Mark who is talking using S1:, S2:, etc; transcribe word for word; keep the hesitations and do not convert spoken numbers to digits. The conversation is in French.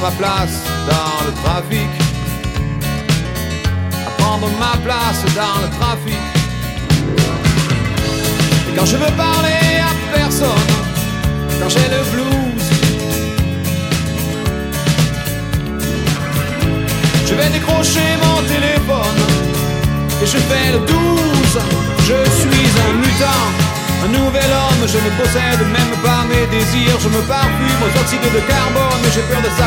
S1: ma place dans le trafic, à prendre ma place dans le trafic. Et quand je veux parler à personne, quand j'ai le blues, je vais décrocher mon téléphone et je fais le douze. Je suis un mutant, un nouvel homme, je ne possède même pas mes désirs. Je me parfume aux oxydes de carbone, j'ai peur de ça.